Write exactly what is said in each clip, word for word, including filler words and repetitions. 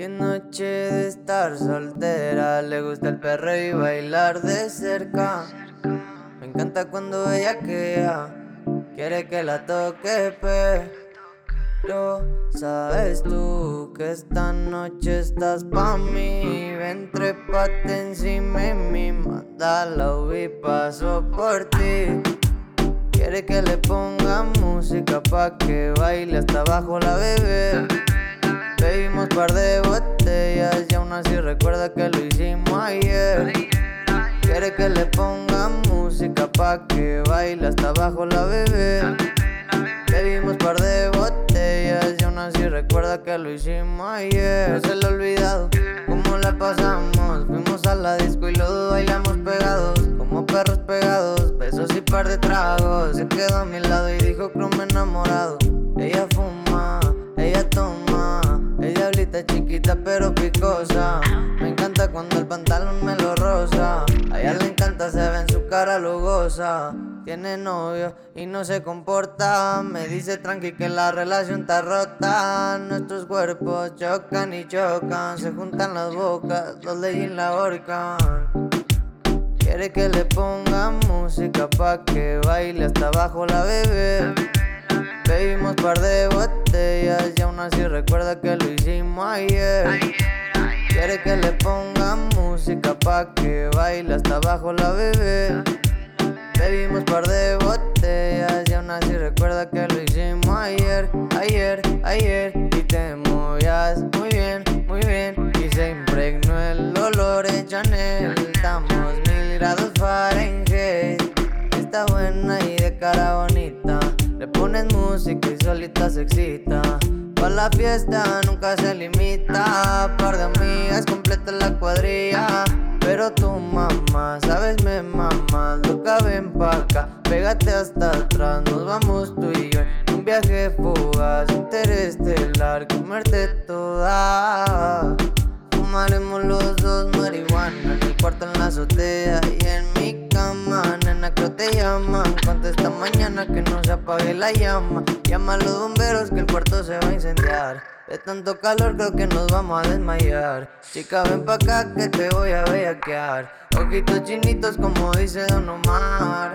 Hoy es noche de estar soltera, le gusta el perreo y bailar de cerca. Me encanta cuando ella queda, quiere que la toque, pero sabes tú que esta noche estás pa' mí. Ven, trépate encima de mí, manda la y paso por ti. Quiere que le ponga música pa' que baile hasta abajo la bebé. Bebimos par de botellas y aún así recuerda que lo hicimos ayer. Quiere que le ponga música pa' que baile hasta abajo la bebé. Bebimos par de botellas y aún así recuerda que lo hicimos ayer. No se le ha olvidado cómo la pasamos. Fuimos a la disco y los dos bailamos pegados, como perros pegados, besos y par de tragos. Se quedó a mi lado y dijo que me enamorado. Ella fuma, ella toma, ella diablita chiquita pero picosa. Me encanta cuando el pantalón me lo rosa. A ella le encanta, se ve en su cara lugosa. Tiene novio y no se comporta. Me dice tranqui que la relación está rota. Nuestros cuerpos chocan y chocan. Se juntan las bocas, los leyes la ahorcan. Quiere que le ponga música pa' que baile hasta abajo la bebé. Bebimos par de botellas y aún así recuerda que lo hicimos ayer. Quiere que le ponga música pa' que baile hasta abajo la bebé. Bebimos par de botellas y aún así recuerda que lo hicimos ayer, ayer, ayer. Y te movías muy bien, muy bien, y se impregnó el olor de Chanel. Estamos mil grados Fahrenheit. Está buena y de cara bonita. Le pones música y solita se excita. Pa' la fiesta nunca se limita. Par de amigas completa la cuadrilla. Pero tu mamá, sabes, me mamas. Loca, ven pa' acá, pégate hasta atrás. Nos vamos tú y yo en un viaje fugaz, interestelar, comerte toda. Fumaremos los dos marihuana en el cuarto, en la azotea y en mi cama. Nena, que te llaman, contesta mañana que no se apague la llama. Llama a los bomberos que el cuarto se va a incendiar. De tanto calor creo que nos vamos a desmayar. Chica, ven pa' acá que te voy a bellaquear. Ojitos chinitos como dice Don Omar.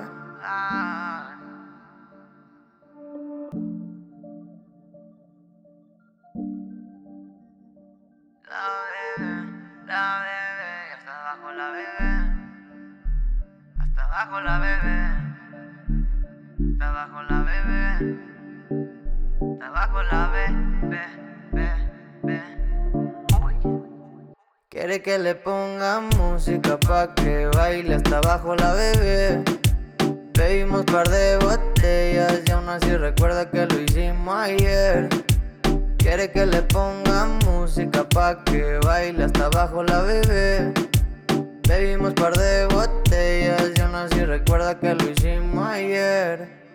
La bebé, la bebé, hasta abajo la bebé. Hasta abajo la bebé. Hasta abajo la bebé. Hasta abajo la bebé, be, be. Quiere que le ponga música pa' que baile hasta abajo la bebé. Bebimos par de botellas y aún así recuerda que lo hicimos ayer. Quiere que le ponga música pa' que baile hasta abajo la bebé. Bebimos par de botellas y aún así recuerda que lo hicimos ayer.